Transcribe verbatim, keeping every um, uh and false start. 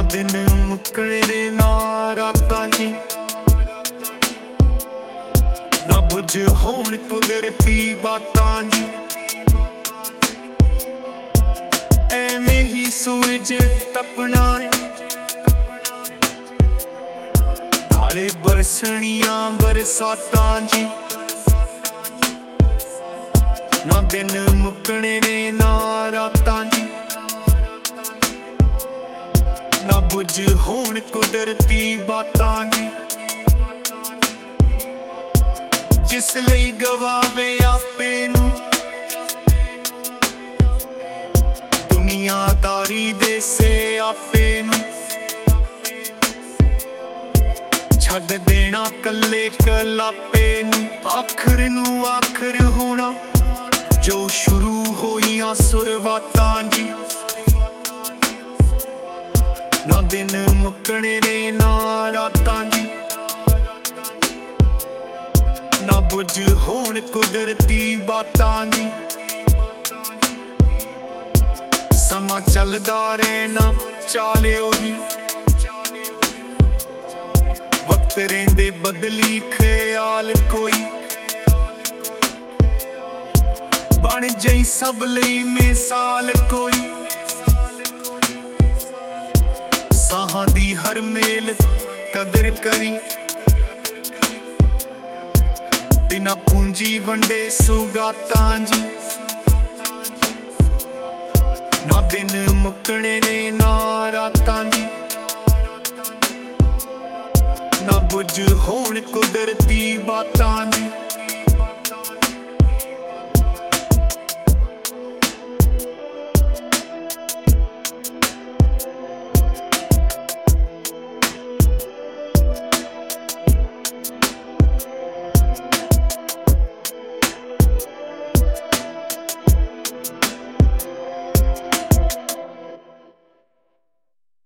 दिन मुक्कने दे ना रातां जी, ना बुझ होण कुदरती बातां जी। ऐवें ही सूरज तपना है, नाले बरसणियां बरसातां जी, ना दिन मुक्कने ने ना रातां जी, ना बुझ होण कुदरती बातां जी। जिस लई गवावे आपे नूं दुनियादारी दे से आपे नूं, छड्ड देना कल्ले कलापे नूं। आखर नूं आखर होना जो शुरू होइयां शुरुआतां जी, ना दिन मुक्कने ने ना रातां जी, ना बुझ होण कुदरती बातां जी। समा चलदा रहना चालियो जी, वक्त रेंदे बदली ख्याल कोई, बन जाई सब लई मिसाल कोई। साहां दी हर मेल कदर करी, बिना पूंजी वंडे सुगातां जी, ना दिन मुक्कने ने ना रातां जी, ना बुझ होण कुदरती बातां।